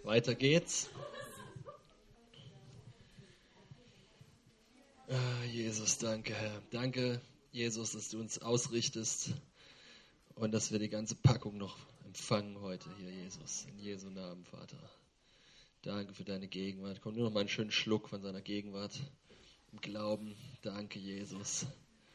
Weiter geht's. Jesus, danke, Herr. Danke, Jesus, dass du uns ausrichtest und dass wir die ganze Packung noch empfangen heute hier, Jesus. In Jesu Namen, Vater. Danke für deine Gegenwart. Komm nur noch mal einen schönen Schluck von seiner Gegenwart im Glauben. Danke, Jesus.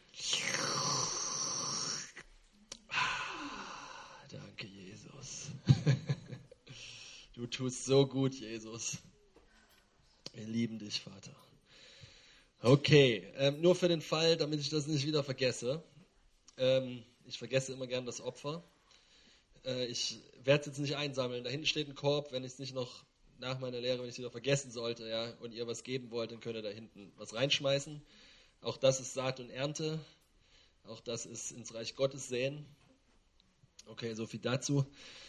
Danke, Jesus. Du tust so gut, Jesus. Wir lieben dich, Vater. Okay, nur für den Fall, damit ich das nicht wieder vergesse. Ich vergesse immer gern das Opfer. Ich werde es jetzt nicht einsammeln. Da hinten steht ein Korb, wenn ich es nicht noch nach meiner Lehre, wenn ich es wieder vergessen sollte, ja, und ihr was geben wollt, dann könnt ihr da hinten was reinschmeißen. Auch das ist Saat und Ernte. Auch das ist ins Reich Gottes säen. Okay, so viel dazu.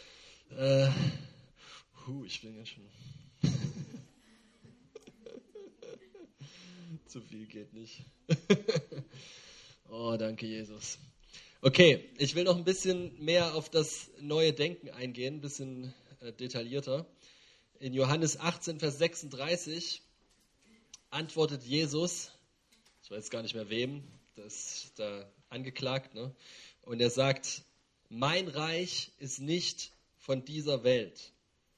Ich bin ganz schön... Zu viel geht nicht. Oh, danke, Jesus. Okay, ich will noch ein bisschen mehr auf das neue Denken eingehen, ein bisschen detaillierter. In Johannes 18, Vers 36 antwortet Jesus, ich weiß gar nicht mehr wem, das ist da angeklagt, ne? Und er sagt, mein Reich ist nicht von dieser Welt.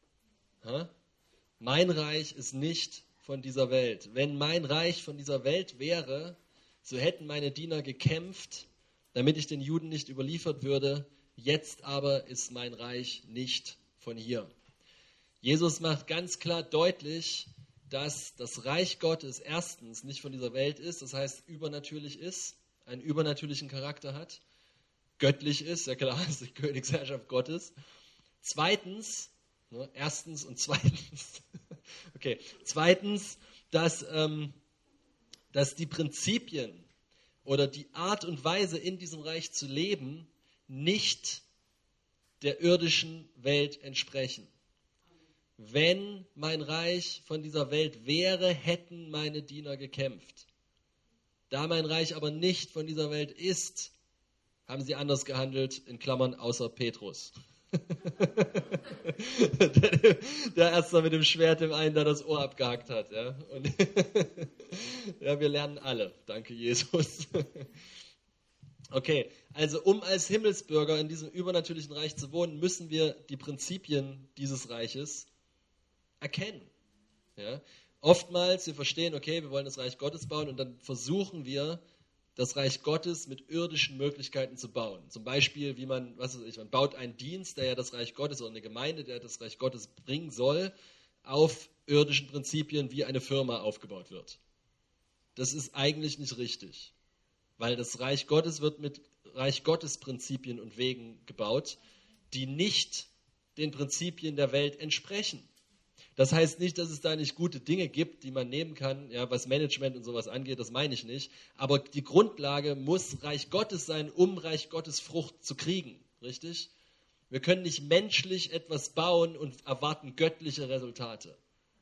Mein Reich ist nicht von dieser Welt. Wenn mein Reich von dieser Welt wäre, so hätten meine Diener gekämpft, damit ich den Juden nicht überliefert würde. Jetzt aber ist mein Reich nicht von hier. Jesus macht ganz klar deutlich, dass das Reich Gottes erstens nicht von dieser Welt ist, das heißt übernatürlich ist, einen übernatürlichen Charakter hat, göttlich ist, ja klar, ist die Königsherrschaft Gottes. Zweitens, erstens und zweitens, okay, zweitens, dass die Prinzipien oder die Art und Weise in diesem Reich zu leben nicht der irdischen Welt entsprechen. Wenn mein Reich von dieser Welt wäre, hätten meine Diener gekämpft. Da mein Reich aber nicht von dieser Welt ist, haben sie anders gehandelt, in Klammern außer Petrus. Der erste mit dem Schwert dem einen, der das Ohr abgehackt hat. Ja, und ja, wir lernen alle. Danke, Jesus. Okay, also um als Himmelsbürger in diesem übernatürlichen Reich zu wohnen, müssen wir die Prinzipien dieses Reiches erkennen. Ja? Oftmals, wir verstehen, okay, wir wollen das Reich Gottes bauen und dann versuchen wir, das Reich Gottes mit irdischen Möglichkeiten zu bauen. Zum Beispiel, wie man baut einen Dienst, der ja das Reich Gottes, oder eine Gemeinde, der das Reich Gottes bringen soll, auf irdischen Prinzipien, wie eine Firma aufgebaut wird. Das ist eigentlich nicht richtig, weil das Reich Gottes wird mit Reich Gottes Prinzipien und Wegen gebaut, die nicht den Prinzipien der Welt entsprechen. Das heißt nicht, dass es da nicht gute Dinge gibt, die man nehmen kann, ja, was Management und sowas angeht, das meine ich nicht. Aber die Grundlage muss Reich Gottes sein, um Reich Gottes Frucht zu kriegen, richtig? Wir können nicht menschlich etwas bauen und erwarten göttliche Resultate.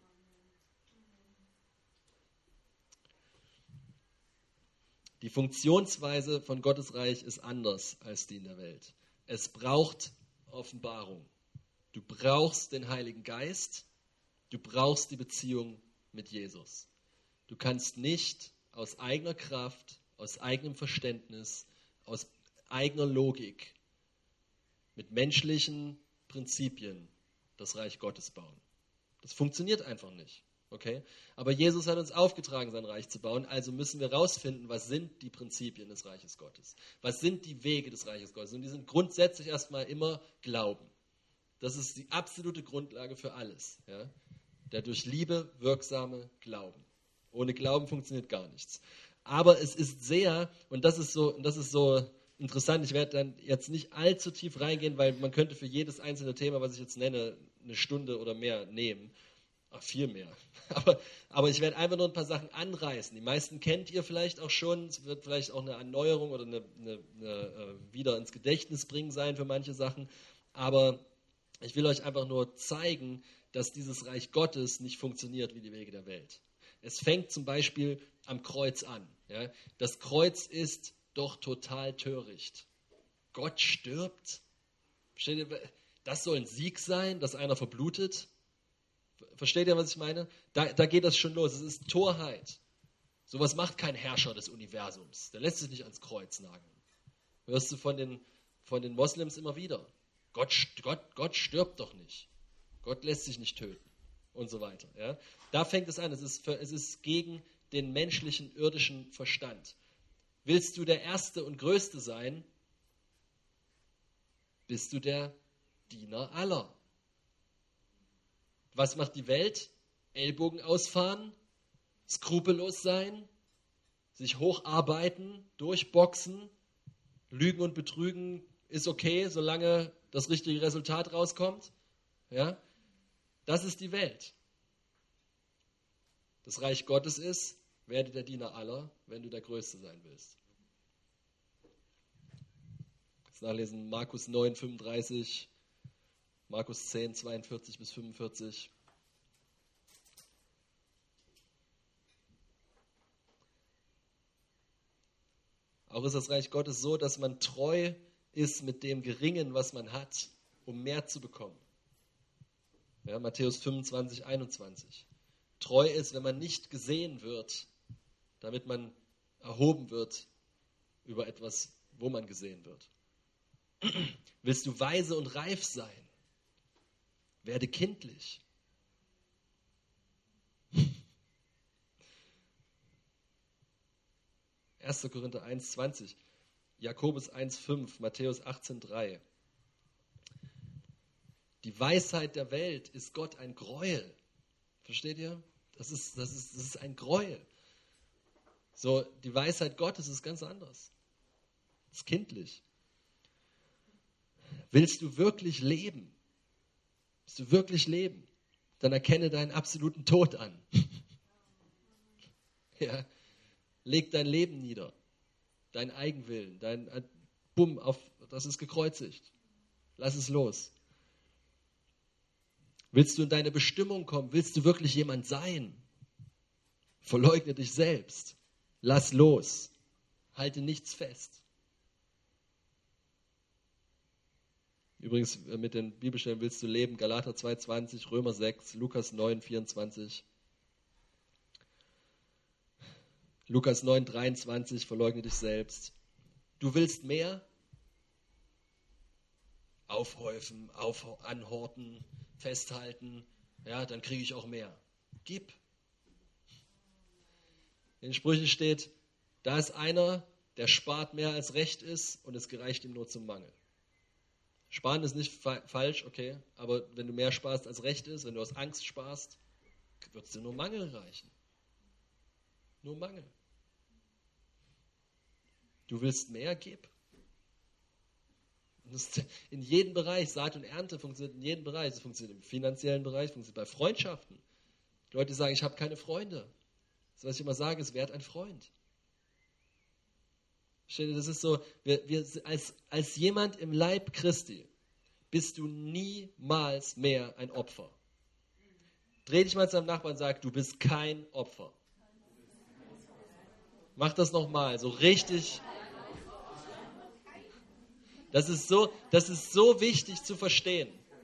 Die Funktionsweise von Gottes Reich ist anders als die in der Welt. Es braucht Offenbarung. Du brauchst den Heiligen Geist. Du brauchst die Beziehung mit Jesus. Du kannst nicht aus eigener Kraft, aus eigenem Verständnis, aus eigener Logik, mit menschlichen Prinzipien das Reich Gottes bauen. Das funktioniert einfach nicht. Okay? Aber Jesus hat uns aufgetragen, sein Reich zu bauen, also müssen wir herausfinden, was sind die Prinzipien des Reiches Gottes? Was sind die Wege des Reiches Gottes? Und die sind grundsätzlich erstmal immer Glauben. Das ist die absolute Grundlage für alles. Ja? Der durch Liebe wirksame Glauben. Ohne Glauben funktioniert gar nichts. Aber es ist sehr, und das ist so interessant, ich werde dann jetzt nicht allzu tief reingehen, weil man könnte für jedes einzelne Thema, was ich jetzt nenne, eine Stunde oder mehr nehmen. Viel mehr. Aber ich werde einfach nur ein paar Sachen anreißen. Die meisten kennt ihr vielleicht auch schon. Es wird vielleicht auch eine Erneuerung oder eine wieder ins Gedächtnis bringen sein für manche Sachen. Aber ich will euch einfach nur zeigen, dass dieses Reich Gottes nicht funktioniert wie die Wege der Welt. Es fängt zum Beispiel am Kreuz an. Ja? Das Kreuz ist doch total töricht. Gott stirbt. Das soll ein Sieg sein, dass einer verblutet? Versteht ihr, was ich meine? Da geht das schon los. Es ist Torheit. Sowas macht kein Herrscher des Universums. Der lässt sich nicht ans Kreuz nageln. Hörst du von den Moslems immer wieder. Gott stirbt doch nicht. Gott lässt sich nicht töten. Und so weiter. Ja? Da fängt es an. Es ist gegen den menschlichen, irdischen Verstand. Willst du der Erste und Größte sein, bist du der Diener aller. Was macht die Welt? Ellbogen ausfahren, skrupellos sein, sich hocharbeiten, durchboxen, lügen und betrügen ist okay, solange das richtige Resultat rauskommt. Ja? Das ist die Welt. Das Reich Gottes ist, werde der Diener aller, wenn du der Größte sein willst. Jetzt nachlesen Markus 9, 35, Markus 10, 42 bis 45. Auch ist das Reich Gottes so, dass man treu ist mit dem Geringen, was man hat, um mehr zu bekommen. Ja, Matthäus 25, 21. Treu ist, wenn man nicht gesehen wird, damit man erhoben wird über etwas, wo man gesehen wird. Willst du weise und reif sein? Werde kindlich. 1. Korinther 1,20, Jakobus 1,5, Matthäus 18,3. Die Weisheit der Welt ist Gott ein Gräuel. Versteht ihr? Das ist ein Gräuel. So, die Weisheit Gottes ist ganz anders. Das ist kindlich. Willst du wirklich leben? Willst du wirklich leben? Dann erkenne deinen absoluten Tod an. Ja. Leg dein Leben nieder. Dein Eigenwillen. Das ist gekreuzigt. Lass es los. Willst du in deine Bestimmung kommen? Willst du wirklich jemand sein? Verleugne dich selbst. Lass los. Halte nichts fest. Übrigens mit den Bibelstellen willst du leben. Galater 2,20, Römer 6, Lukas 9, 24. Lukas 9, 23, verleugne dich selbst. Du willst mehr? Aufhäufen, anhorten, festhalten. Ja, dann kriege ich auch mehr. Gib. In den Sprüchen steht, da ist einer, der spart mehr als recht ist und es gereicht ihm nur zum Mangel. Sparen ist nicht falsch, okay, aber wenn du mehr sparst als recht ist, wenn du aus Angst sparst, wird es dir nur Mangel reichen. Nur Mangel. Du willst mehr, gib. In jedem Bereich, Saat und Ernte funktioniert in jedem Bereich. Es funktioniert im finanziellen Bereich, funktioniert bei Freundschaften. Die Leute sagen, ich habe keine Freunde. Das, was ich immer sage, ist, werd ein Freund. Das ist so, als jemand im Leib Christi bist du niemals mehr ein Opfer. Dreh dich mal zu deinem Nachbarn und sag, du bist kein Opfer. Mach das nochmal, so richtig. Das ist so wichtig zu verstehen.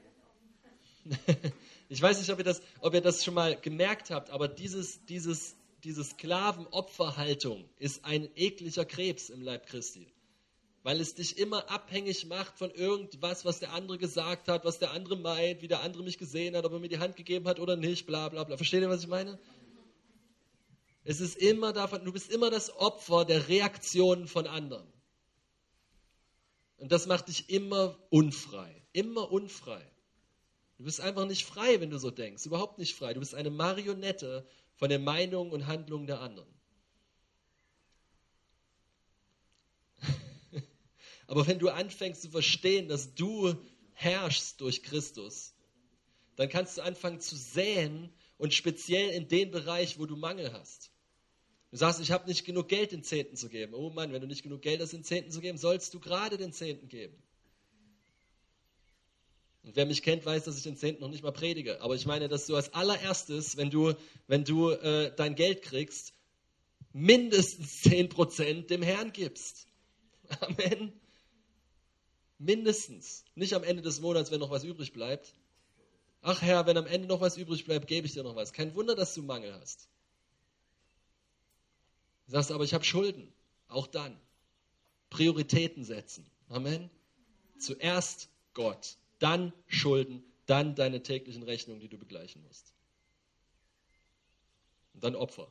Ich weiß nicht, ob ihr das schon mal gemerkt habt, aber diese Sklaven-Opferhaltung ist ein ekliger Krebs im Leib Christi. Weil es dich immer abhängig macht von irgendwas, was der andere gesagt hat, was der andere meint, wie der andere mich gesehen hat, ob er mir die Hand gegeben hat oder nicht, bla bla bla. Versteht ihr, was ich meine? Es ist immer davon, du bist immer das Opfer der Reaktionen von anderen. Und das macht dich immer unfrei. Immer unfrei. Du bist einfach nicht frei, wenn du so denkst. Überhaupt nicht frei. Du bist eine Marionette von den Meinungen und Handlungen der anderen. Aber wenn du anfängst zu verstehen, dass du herrschst durch Christus, dann kannst du anfangen zu säen und speziell in den Bereich, wo du Mangel hast. Du sagst, ich habe nicht genug Geld, den Zehnten zu geben. Oh Mann, wenn du nicht genug Geld hast, den Zehnten zu geben, sollst du gerade den Zehnten geben. Und wer mich kennt, weiß, dass ich den Zehnten noch nicht mal predige. Aber ich meine, dass du als allererstes, wenn du dein Geld kriegst, mindestens 10% dem Herrn gibst. Amen. Mindestens. Nicht am Ende des Monats, wenn noch was übrig bleibt. Ach Herr, wenn am Ende noch was übrig bleibt, gebe ich dir noch was. Kein Wunder, dass du Mangel hast. Du sagst aber, ich habe Schulden. Auch dann. Prioritäten setzen. Amen. Zuerst Gott, dann Schulden, dann deine täglichen Rechnungen, die du begleichen musst. Und dann Opfer.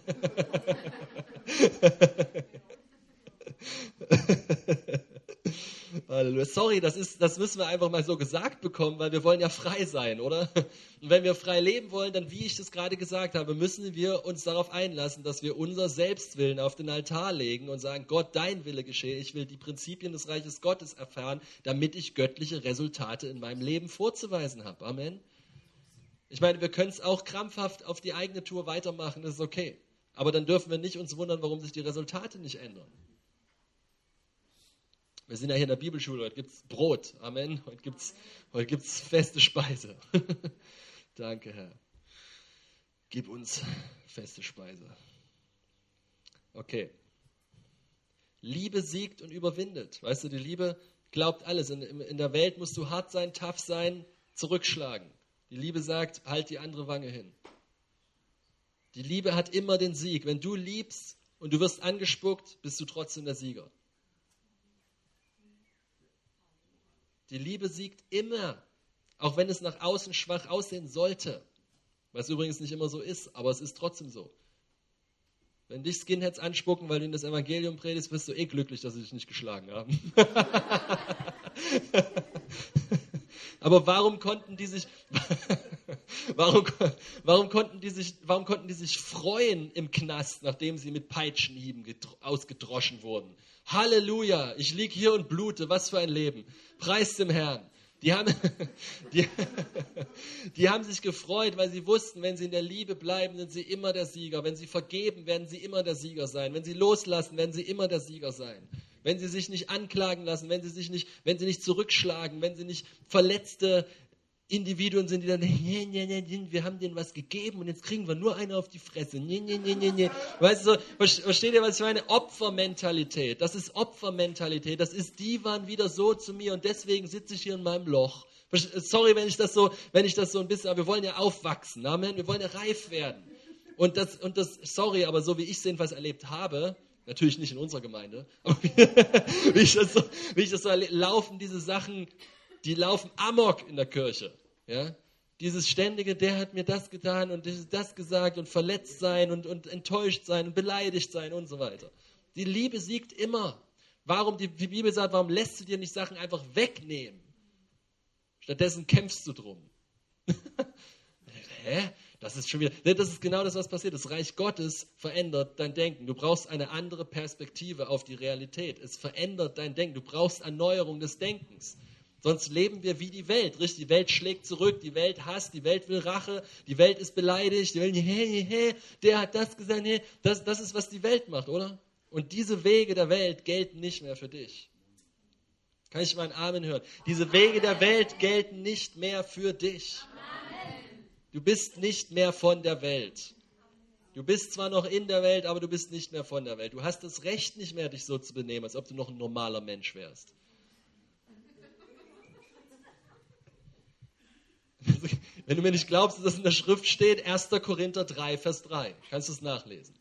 Sorry, das müssen wir einfach mal so gesagt bekommen, weil wir wollen ja frei sein, oder? Und wenn wir frei leben wollen, dann, wie ich das gerade gesagt habe, müssen wir uns darauf einlassen, dass wir unser Selbstwillen auf den Altar legen und sagen, Gott, dein Wille geschehe. Ich will die Prinzipien des Reiches Gottes erfahren, damit ich göttliche Resultate in meinem Leben vorzuweisen habe. Amen. Ich meine, wir können es auch krampfhaft auf die eigene Tour weitermachen, das ist okay. Aber dann dürfen wir nicht uns wundern, warum sich die Resultate nicht ändern. Wir sind ja hier in der Bibelschule, heute gibt es Brot, Amen, heute gibt's feste Speise. Danke, Herr. Gib uns feste Speise. Okay. Liebe siegt und überwindet. Weißt du, die Liebe glaubt alles. In der Welt musst du hart sein, tough sein, zurückschlagen. Die Liebe sagt, halt die andere Wange hin. Die Liebe hat immer den Sieg. Wenn du liebst und du wirst angespuckt, bist du trotzdem der Sieger. Die Liebe siegt immer, auch wenn es nach außen schwach aussehen sollte. Was übrigens nicht immer so ist, aber es ist trotzdem so. Wenn dich Skinheads anspucken, weil du ihnen das Evangelium predigst, bist du glücklich, dass sie dich nicht geschlagen haben. Aber warum konnten die sich freuen im Knast, nachdem sie mit Peitschenhieben ausgedroschen wurden? Halleluja, ich liege hier und blute, was für ein Leben. Preis dem Herrn. Die haben sich gefreut, weil sie wussten, wenn sie in der Liebe bleiben, sind sie immer der Sieger. Wenn sie vergeben, werden sie immer der Sieger sein. Wenn sie loslassen, werden sie immer der Sieger sein. Wenn sie sich nicht anklagen lassen, wenn sie nicht zurückschlagen, wenn sie nicht verletzte Individuen sind, die dann, wir haben denen was gegeben und jetzt kriegen wir nur eine auf die Fresse. Weißt du, versteht ihr, was ich meine? Opfermentalität. Das ist Opfermentalität. Das ist, die waren wieder so zu mir und deswegen sitze ich hier in meinem Loch. Sorry, wenn ich das so ein bisschen, aber wir wollen ja aufwachsen. Amen. Wir wollen ja reif werden. Und das, sorry, aber so wie ich es jedenfalls erlebt habe, natürlich nicht in unserer Gemeinde, aber wie ich das so erlebe, laufen diese Sachen, die laufen amok in der Kirche. Ja? Dieses ständige, der hat mir das getan und das gesagt und verletzt sein und enttäuscht sein und beleidigt sein und so weiter. Die Liebe siegt immer. Die Bibel sagt, warum lässt du dir nicht Sachen einfach wegnehmen? Stattdessen kämpfst du drum. Hä? Das ist genau das, was passiert. Das Reich Gottes verändert dein Denken. Du brauchst eine andere Perspektive auf die Realität. Es verändert dein Denken. Du brauchst Erneuerung des Denkens. Sonst leben wir wie die Welt. Richtig? Die Welt schlägt zurück, die Welt hasst, die Welt will Rache, die Welt ist beleidigt, die Welt, der hat das gesagt, das ist, was die Welt macht, oder? Und diese Wege der Welt gelten nicht mehr für dich. Kann ich mal ein Amen hören? Diese Wege der Welt gelten nicht mehr für dich. Du bist nicht mehr von der Welt. Du bist zwar noch in der Welt, aber du bist nicht mehr von der Welt. Du hast das Recht nicht mehr, dich so zu benehmen, als ob du noch ein normaler Mensch wärst. Wenn du mir nicht glaubst, dass das in der Schrift steht, 1. Korinther 3, Vers 3. Kannst du es nachlesen.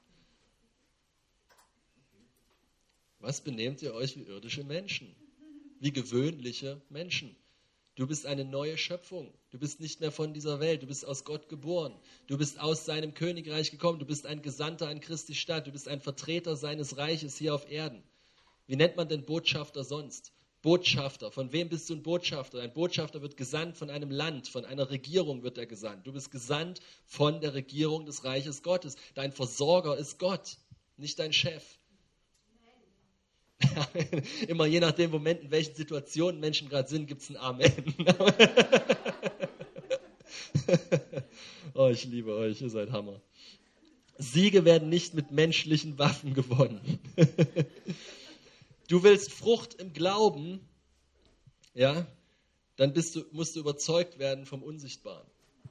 Was benehmt ihr euch wie irdische Menschen? Wie gewöhnliche Menschen. Du bist eine neue Schöpfung. Du bist nicht mehr von dieser Welt. Du bist aus Gott geboren. Du bist aus seinem Königreich gekommen. Du bist ein Gesandter an Christi Stadt. Du bist ein Vertreter seines Reiches hier auf Erden. Wie nennt man denn Botschafter sonst? Botschafter. Von wem bist du ein Botschafter? Ein Botschafter wird gesandt von einem Land, von einer Regierung wird er gesandt. Du bist gesandt von der Regierung des Reiches Gottes. Dein Versorger ist Gott, nicht dein Chef. Immer je nachdem, in welchen Situationen Menschen gerade sind, gibt es ein Amen. Oh, ich liebe euch, ihr seid Hammer. Siege werden nicht mit menschlichen Waffen gewonnen. Du willst Frucht im Glauben, ja, dann musst du überzeugt werden vom Unsichtbaren.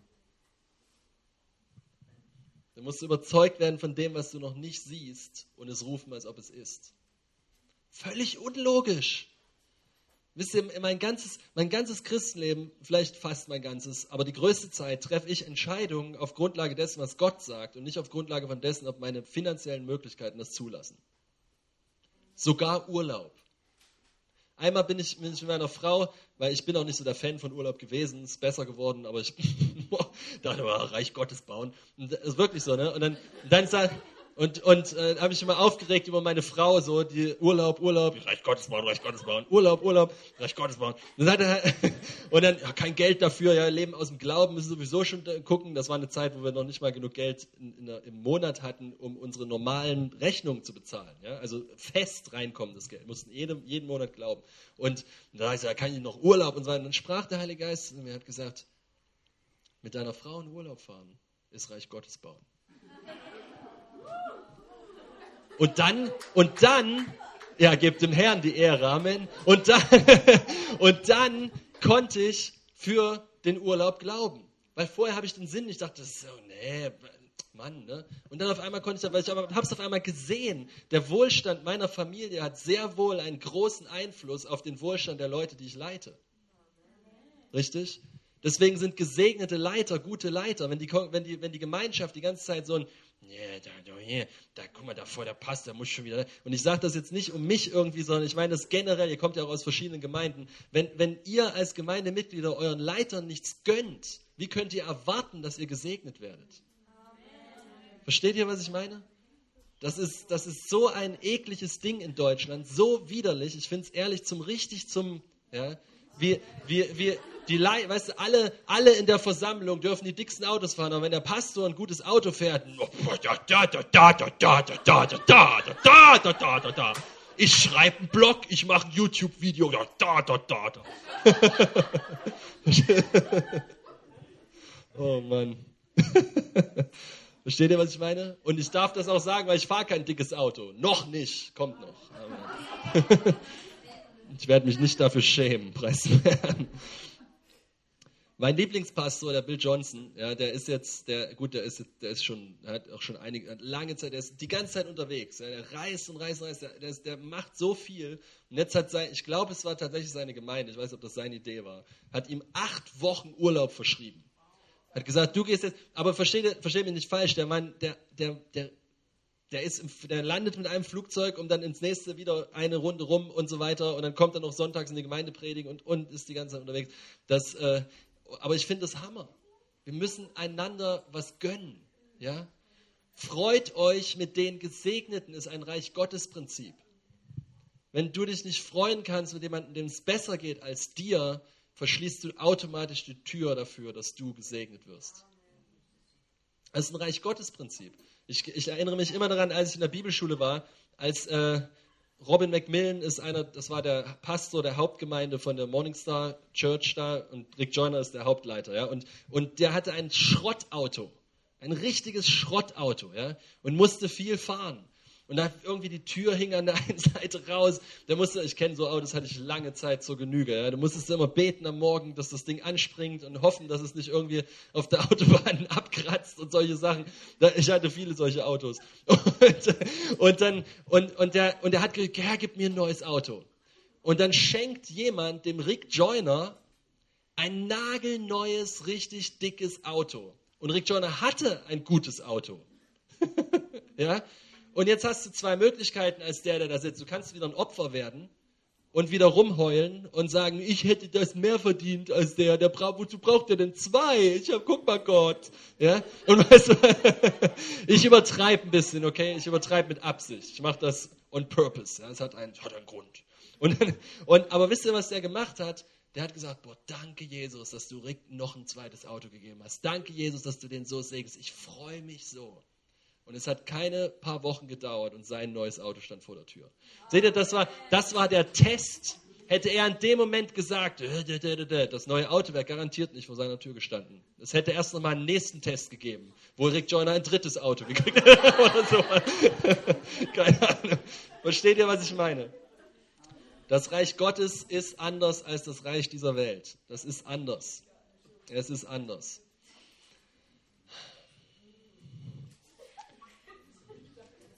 Du musst überzeugt werden von dem, was du noch nicht siehst und es rufen, als ob es ist. Völlig unlogisch. Wisst ihr, mein ganzes Christenleben, vielleicht fast mein ganzes, aber die größte Zeit treffe ich Entscheidungen auf Grundlage dessen, was Gott sagt und nicht auf Grundlage von dessen, ob meine finanziellen Möglichkeiten das zulassen. Sogar Urlaub. Einmal bin ich mit meiner Frau, weil ich bin auch nicht so der Fan von Urlaub gewesen, ist besser geworden, aber ich dachte, Reich Gottes bauen. Und das ist wirklich so, ne? Und dann sagt, habe ich immer aufgeregt über meine Frau, so die Urlaub, Reich Gottes bauen, Urlaub, Reich Gottes bauen. Und dann ja, kein Geld dafür, ja, Leben aus dem Glauben, müssen sowieso schon gucken. Das war eine Zeit, wo wir noch nicht mal genug Geld im Monat hatten, um unsere normalen Rechnungen zu bezahlen. Ja? Also fest reinkommendes Geld, mussten jeden Monat glauben. Und da heißt ja, kann ich noch Urlaub und so weiter. Und dann sprach der Heilige Geist und mir hat gesagt, mit deiner Frau in Urlaub fahren ist Reich Gottes bauen. Und dann, ja, gebt dem Herrn die Ehre, Amen. Und dann konnte ich für den Urlaub glauben. Weil vorher habe ich den Sinn, ich dachte, das ist so, nee, Mann, ne? Und dann auf einmal konnte ich, weil ich habe es auf einmal gesehen, der Wohlstand meiner Familie hat sehr wohl einen großen Einfluss auf den Wohlstand der Leute, die ich leite. Richtig? Deswegen sind gesegnete Leiter gute Leiter. Wenn die Gemeinschaft die ganze Zeit so ein guck mal, da vor der Pastor muss schon wieder. Und ich sage das jetzt nicht um mich irgendwie, sondern ich meine das generell, ihr kommt ja auch aus verschiedenen Gemeinden. Wenn ihr als Gemeindemitglieder euren Leitern nichts gönnt, wie könnt ihr erwarten, dass ihr gesegnet werdet? Versteht ihr, was ich meine? Das ist so ein ekliges Ding in Deutschland, so widerlich. Ich finde es ehrlich ja, weißt du, alle in der Versammlung dürfen die dicksten Autos fahren, aber wenn der Pastor ein gutes Auto fährt, ich schreibe einen Blog, ich mache ein YouTube-Video, Oh Mann. Versteht ihr, was ich meine? Und ich darf das auch sagen, weil ich fahre kein dickes Auto. Noch nicht, kommt noch. Ich werde mich nicht dafür schämen, preis dem Herrn. Mein Lieblingspastor, der Bill Johnson, ja, der ist schon, hat auch schon lange Zeit, der ist die ganze Zeit unterwegs, ja, der reist, der macht so viel. Und jetzt ich glaube, es war tatsächlich seine Gemeinde, ich weiß nicht, ob das seine Idee war, hat ihm 8 Wochen Urlaub verschrieben. Hat gesagt, du gehst jetzt, aber versteh mich nicht falsch, der Mann, der landet mit einem Flugzeug, um dann ins nächste wieder eine Runde rum und so weiter und dann kommt er noch sonntags in die Gemeinde predigen und ist die ganze Zeit unterwegs. Aber ich finde das Hammer. Wir müssen einander was gönnen. Ja? Freut euch mit den Gesegneten, ist ein Reich Gottes Prinzip. Wenn du dich nicht freuen kannst mit jemandem, dem es besser geht als dir, verschließt du automatisch die Tür dafür, dass du gesegnet wirst. Das ist ein Reich Gottes Prinzip. Ich erinnere mich immer daran, als ich in der Bibelschule war, als Robin McMillan das war der Pastor der Hauptgemeinde von der Morningstar Church da und Rick Joyner ist der Hauptleiter, ja, und der hatte ein Schrottauto, ein richtiges Schrottauto, ja, und musste viel fahren. Und da irgendwie die Tür hing an der einen Seite raus. Ich kenne so Autos, hatte ich lange Zeit zur Genüge. Ja. Du musstest immer beten am Morgen, dass das Ding anspringt und hoffen, dass es nicht irgendwie auf der Autobahn abkratzt und solche Sachen. Ich hatte viele solche Autos. Und der hat gesagt, Herr, gib mir ein neues Auto. Und dann schenkt jemand dem Rick Joyner ein nagelneues, richtig dickes Auto. Und Rick Joyner hatte ein gutes Auto. Ja. Und jetzt hast du 2 Möglichkeiten als der da sitzt. Du kannst wieder ein Opfer werden und wieder rumheulen und sagen, ich hätte das mehr verdient als der. Wozu braucht der denn 2? Guck mal Gott. Ja? Und weißt du, ich übertreibe ein bisschen, okay? Ich übertreibe mit Absicht. Ich mache das on purpose. Ja? Es hat einen Grund. Aber wisst ihr, was der gemacht hat? Der hat gesagt, danke Jesus, dass du Rick noch ein zweites Auto gegeben hast. Danke Jesus, dass du den so segnest. Ich freue mich so. Und es hat keine paar Wochen gedauert und sein neues Auto stand vor der Tür. Seht ihr, das war der Test. Hätte er in dem Moment gesagt, das neue Auto wäre garantiert nicht vor seiner Tür gestanden. Es hätte erst noch mal einen nächsten Test gegeben, wo Rick Joyner ein 3. Auto gekriegt hätte oder so. Keine Ahnung. Versteht ihr, was ich meine? Das Reich Gottes ist anders als das Reich dieser Welt. Das ist anders. Es ist anders.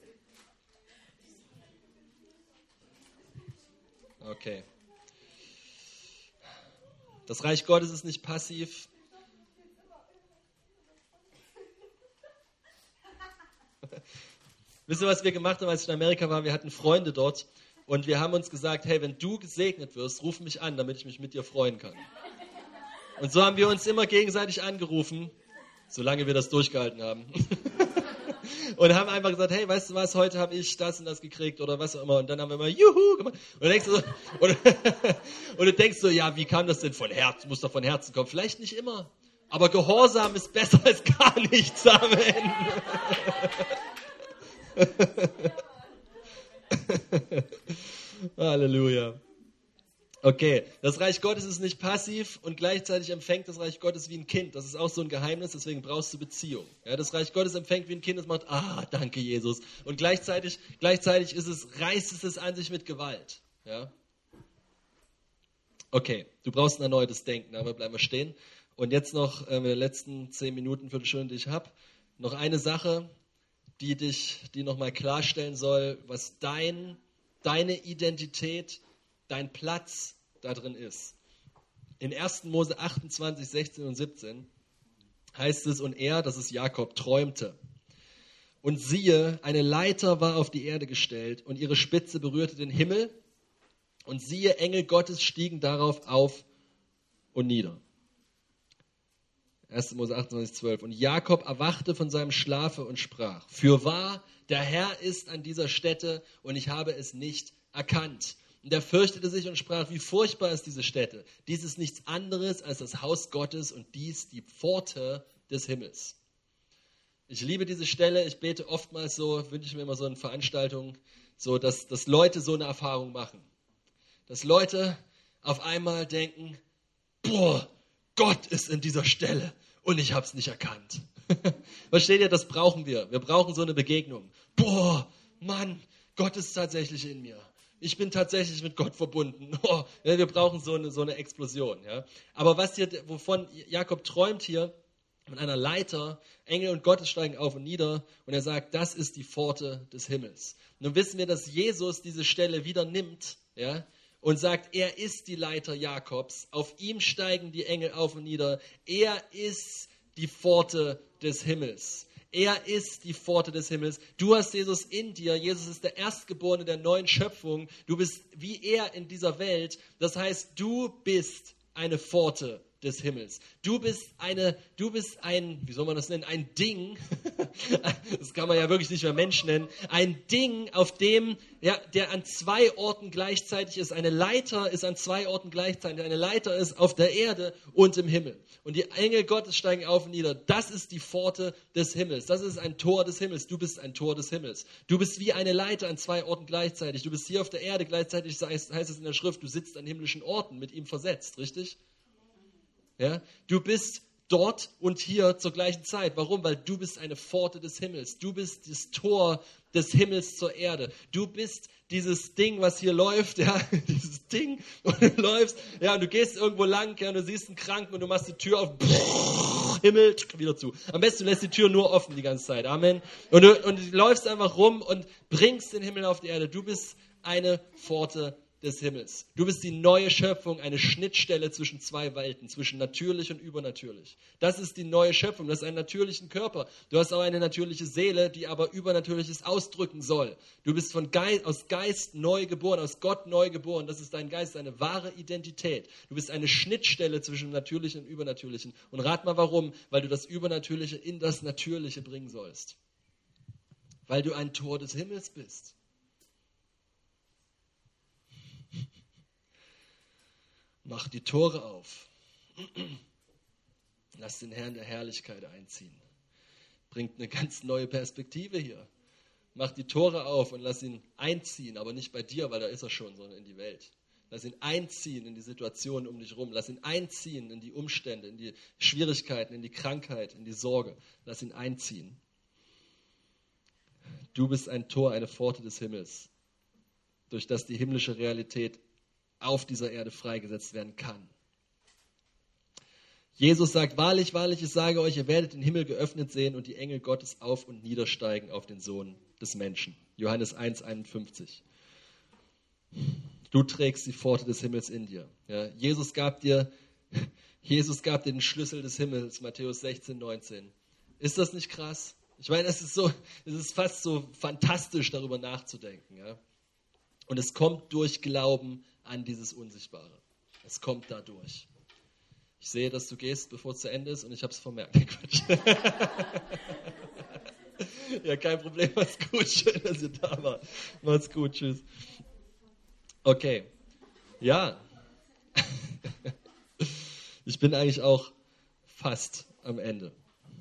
Okay. Das Reich Gottes ist nicht passiv. Wisst ihr, was wir gemacht haben, als ich in Amerika war? Wir hatten Freunde dort und wir haben uns gesagt, hey, wenn du gesegnet wirst, ruf mich an, damit ich mich mit dir freuen kann. Und so haben wir uns immer gegenseitig angerufen, solange wir das durchgehalten haben. Und haben einfach gesagt, hey, weißt du was, heute habe ich das und das gekriegt oder was auch immer. Und dann haben wir immer Juhu gemacht. Und du denkst so, ja, wie kam das denn von Herzen? Muss doch von Herzen kommen. Vielleicht nicht immer. Aber Gehorsam ist besser als gar nichts am Ende. Halleluja. Okay, das Reich Gottes ist nicht passiv und gleichzeitig empfängt das Reich Gottes wie ein Kind. Das ist auch so ein Geheimnis, deswegen brauchst du Beziehung. Ja, das Reich Gottes empfängt wie ein Kind, das macht, danke Jesus. Und gleichzeitig reißt es an sich mit Gewalt. Ja? Okay, du brauchst ein erneutes Denken, aber bleiben wir stehen. Und jetzt noch in den letzten 10 Minuten, Viertelstunde, die ich habe, noch eine Sache, die nochmal klarstellen soll, was deine Identität, dein Platz da drin ist. In 1. Mose 28, 16 und 17 heißt es, und er, das ist Jakob, träumte. Und siehe, eine Leiter war auf die Erde gestellt und ihre Spitze berührte den Himmel. Und siehe, Engel Gottes stiegen darauf auf und nieder. 1. Mose 28, 12. Und Jakob erwachte von seinem Schlafe und sprach, fürwahr, der Herr ist an dieser Stätte und ich habe es nicht erkannt. Und er fürchtete sich und sprach, wie furchtbar ist diese Stätte. Dies ist nichts anderes als das Haus Gottes und dies die Pforte des Himmels. Ich liebe diese Stelle. Ich bete oftmals so, wünsche ich mir immer so in Veranstaltungen, so dass Leute so eine Erfahrung machen. Dass Leute auf einmal denken, boah, Gott ist in dieser Stelle und ich habe es nicht erkannt. Versteht ihr, das brauchen wir. Wir brauchen so eine Begegnung. Boah, Mann, Gott ist tatsächlich in mir. Ich bin tatsächlich mit Gott verbunden. Oh, ja, wir brauchen so eine Explosion. Ja. Aber wovon Jakob träumt hier, mit einer Leiter, Engel und Gottes steigen auf und nieder und er sagt, das ist die Pforte des Himmels. Nun wissen wir, dass Jesus diese Stelle wieder nimmt, ja, und sagt, er ist die Leiter Jakobs, auf ihm steigen die Engel auf und nieder, er ist die Pforte des Himmels. Er ist die Pforte des Himmels. Du hast Jesus in dir. Jesus ist der Erstgeborene der neuen Schöpfung. Du bist wie er in dieser Welt. Das heißt, du bist eine Pforte des Himmels. Du bist ein, wie soll man das nennen, ein Ding, das kann man ja wirklich nicht mehr Mensch nennen, ein Ding, auf dem, ja, der an 2 Orten gleichzeitig ist. Eine Leiter ist an 2 Orten gleichzeitig. Eine Leiter ist auf der Erde und im Himmel. Und die Engel Gottes steigen auf und nieder. Das ist die Pforte des Himmels. Das ist ein Tor des Himmels. Du bist ein Tor des Himmels. Du bist wie eine Leiter an 2 Orten gleichzeitig. Du bist hier auf der Erde gleichzeitig, heißt es in der Schrift, du sitzt an himmlischen Orten, mit ihm versetzt, richtig? Ja? Du bist dort und hier zur gleichen Zeit. Warum? Weil du bist eine Pforte des Himmels. Du bist das Tor des Himmels zur Erde. Du bist dieses Ding, was hier läuft, ja, dieses Ding, und du läufst, ja, und du gehst irgendwo lang, ja, und du siehst einen Kranken und du machst die Tür auf, Himmel, wieder zu. Am besten du lässt die Tür nur offen die ganze Zeit. Amen. Und du läufst einfach rum und bringst den Himmel auf die Erde. Du bist eine Pforte des Himmels. Du bist die neue Schöpfung, eine Schnittstelle zwischen 2 Welten, zwischen natürlich und übernatürlich. Das ist die neue Schöpfung, das ist einen natürlichen Körper. Du hast auch eine natürliche Seele, die aber Übernatürliches ausdrücken soll. Du bist aus Geist neu geboren, aus Gott neu geboren. Das ist dein Geist, deine wahre Identität. Du bist eine Schnittstelle zwischen Natürlichen und Übernatürlichen. Und rat mal warum, weil du das Übernatürliche in das Natürliche bringen sollst. Weil du ein Tor des Himmels bist. Mach die Tore auf. Lass den Herrn der Herrlichkeit einziehen. Bringt eine ganz neue Perspektive hier. Mach die Tore auf und lass ihn einziehen, aber nicht bei dir, weil da ist er schon, sondern in die Welt. Lass ihn einziehen in die Situationen um dich rum. Lass ihn einziehen in die Umstände, in die Schwierigkeiten, in die Krankheit, in die Sorge. Lass ihn einziehen. Du bist ein Tor, eine Pforte des Himmels, durch das die himmlische Realität auf dieser Erde freigesetzt werden kann. Jesus sagt, wahrlich, wahrlich, ich sage euch, ihr werdet den Himmel geöffnet sehen und die Engel Gottes auf und niedersteigen auf den Sohn des Menschen. Johannes 1,51. Du trägst die Pforte des Himmels in dir. Ja, Jesus gab dir Jesus gab dir den Schlüssel des Himmels, Matthäus 16, 19. Ist das nicht krass? Ich meine, es ist fast so fantastisch, darüber nachzudenken. Ja? Und es kommt durch Glauben an dieses Unsichtbare. Es kommt dadurch. Ich sehe, dass du gehst, bevor es zu Ende ist, und ich habe es vermerkt. Ja, kein Problem. Macht's gut. Schön, dass ihr da wart. Macht's gut. Tschüss. Okay. Ja. Ich bin eigentlich auch fast am Ende.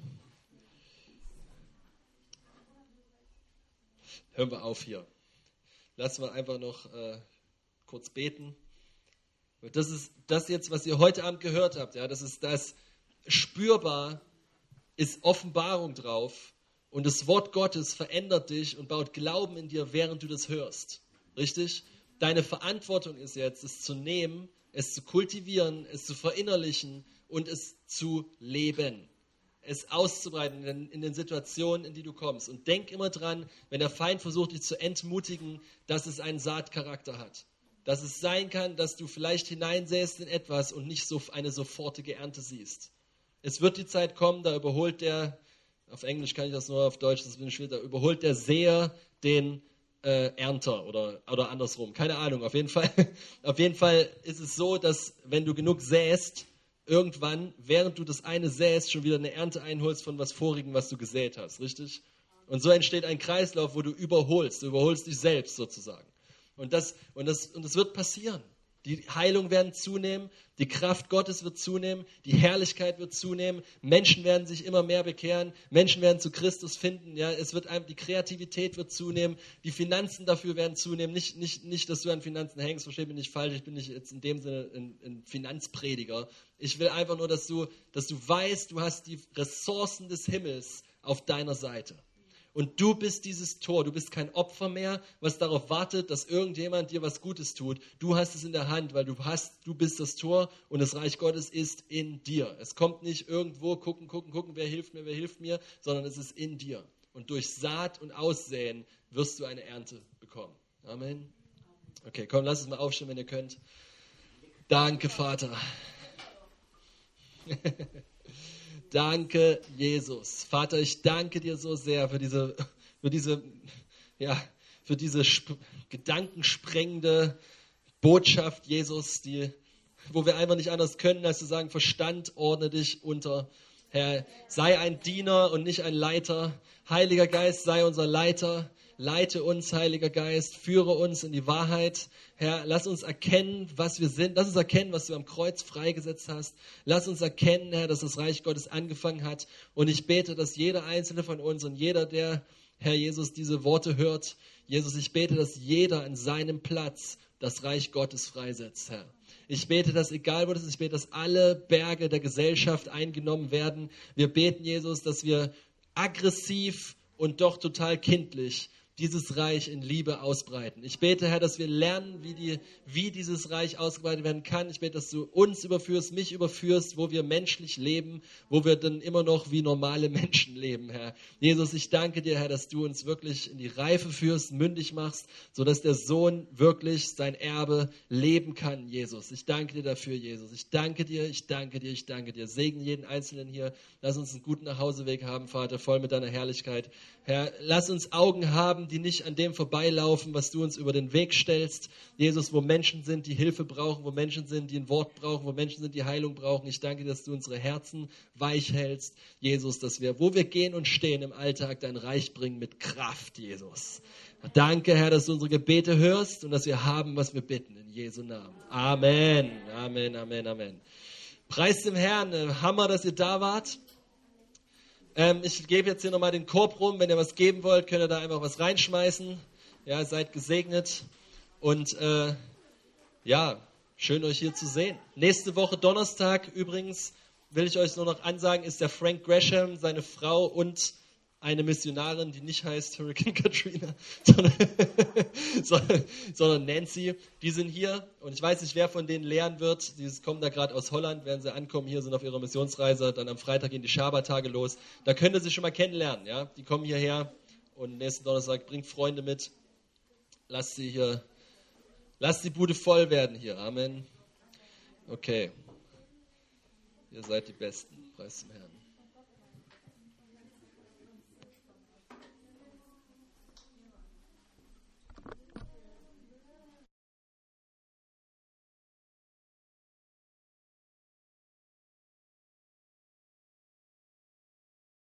Hören wir auf hier. Lassen wir einfach noch kurz beten. Das ist das jetzt, was ihr heute Abend gehört habt. Ja, das ist das spürbar, ist Offenbarung drauf. Und das Wort Gottes verändert dich und baut Glauben in dir, während du das hörst. Richtig? Deine Verantwortung ist jetzt, es zu nehmen, es zu kultivieren, es zu verinnerlichen und es zu leben. Es auszubreiten in den Situationen, in die du kommst. Und denk immer dran, wenn der Feind versucht, dich zu entmutigen, dass es einen Saatcharakter hat. Dass es sein kann, dass du vielleicht hineinsäst in etwas und nicht so eine sofortige Ernte siehst. Es wird die Zeit kommen, da überholt der, auf Englisch kann ich das nur, auf Deutsch, das bin schwierig, da überholt der Seher den Ernter oder andersrum. Keine Ahnung, auf jeden Fall ist es so, dass wenn du genug säst, irgendwann, während du das eine säst, schon wieder eine Ernte einholst von was Vorigen, was du gesät hast, richtig? Und so entsteht ein Kreislauf, wo du überholst dich selbst sozusagen. Und das wird passieren. Die Heilung werden zunehmen, die Kraft Gottes wird zunehmen, die Herrlichkeit wird zunehmen, Menschen werden sich immer mehr bekehren, Menschen werden zu Christus finden, ja, die Kreativität wird zunehmen, die Finanzen dafür werden zunehmen, nicht, dass du an Finanzen hängst, versteh mich nicht falsch, ich bin nicht jetzt in dem Sinne ein Finanzprediger. Ich will einfach nur, dass du weißt, du hast die Ressourcen des Himmels auf deiner Seite. Und du bist dieses Tor, du bist kein Opfer mehr, was darauf wartet, dass irgendjemand dir was Gutes tut. Du hast es in der Hand, weil du bist das Tor und das Reich Gottes ist in dir. Es kommt nicht irgendwo, gucken, wer hilft mir, sondern es ist in dir. Und durch Saat und Aussäen wirst du eine Ernte bekommen. Amen. Okay, komm, lass uns mal aufstehen, wenn ihr könnt. Danke, Vater. Danke, Jesus. Vater, ich danke dir so sehr für diese gedankensprengende Botschaft, Jesus, wo wir einfach nicht anders können, als zu sagen, Verstand, ordne dich unter. Herr, sei ein Diener und nicht ein Leiter. Heiliger Geist, sei unser Leiter. Leite uns, Heiliger Geist, führe uns in die Wahrheit. Herr, lass uns erkennen, was wir sind. Lass uns erkennen, was du am Kreuz freigesetzt hast. Lass uns erkennen, Herr, dass das Reich Gottes angefangen hat. Und ich bete, dass jeder einzelne von uns und jeder, der, Herr Jesus, diese Worte hört, Jesus, ich bete, dass jeder an seinem Platz das Reich Gottes freisetzt, Herr. Ich bete, dass egal wo das ist, ich bete, dass alle Berge der Gesellschaft eingenommen werden. Wir beten, Jesus, dass wir aggressiv und doch total kindlich dieses Reich in Liebe ausbreiten. Ich bete, Herr, dass wir lernen, wie dieses Reich ausgebreitet werden kann. Ich bete, dass du uns überführst, mich überführst, wo wir menschlich leben, wo wir dann immer noch wie normale Menschen leben, Herr. Jesus, ich danke dir, Herr, dass du uns wirklich in die Reife führst, mündig machst, sodass der Sohn wirklich sein Erbe leben kann, Jesus. Ich danke dir dafür, Jesus. Ich danke dir. Segne jeden Einzelnen hier. Lass uns einen guten Nachhauseweg haben, Vater, voll mit deiner Herrlichkeit. Herr, lass uns Augen haben, die nicht an dem vorbeilaufen, was du uns über den Weg stellst. Jesus, wo Menschen sind, die Hilfe brauchen, wo Menschen sind, die ein Wort brauchen, wo Menschen sind, die Heilung brauchen. Ich danke dir, dass du unsere Herzen weich hältst. Jesus, dass wir, wo wir gehen und stehen im Alltag, dein Reich bringen mit Kraft, Jesus. Danke, Herr, dass du unsere Gebete hörst und dass wir haben, was wir bitten. In Jesu Namen. Amen. Amen, Amen, Amen. Preis dem Herrn. Hammer, dass ihr da wart. Ich gebe jetzt hier nochmal den Korb rum. Wenn ihr was geben wollt, könnt ihr da einfach was reinschmeißen. Ja, seid gesegnet. Und schön euch hier zu sehen. Nächste Woche Donnerstag übrigens, will ich euch nur noch ansagen, ist der Frank Gresham, seine Frau und eine Missionarin, die nicht heißt Hurricane Katrina, sondern Nancy. Die sind hier und ich weiß nicht, wer von denen lehren wird. Die kommen da gerade aus Holland, werden sie ankommen, hier sind auf ihrer Missionsreise. Dann am Freitag gehen die Schabertage los. Da könnt ihr sie schon mal kennenlernen. Ja? Die kommen hierher und nächsten Donnerstag bringt Freunde mit. Lasst die Bude voll werden hier. Amen. Okay. Ihr seid die Besten. Preis zum Herrn.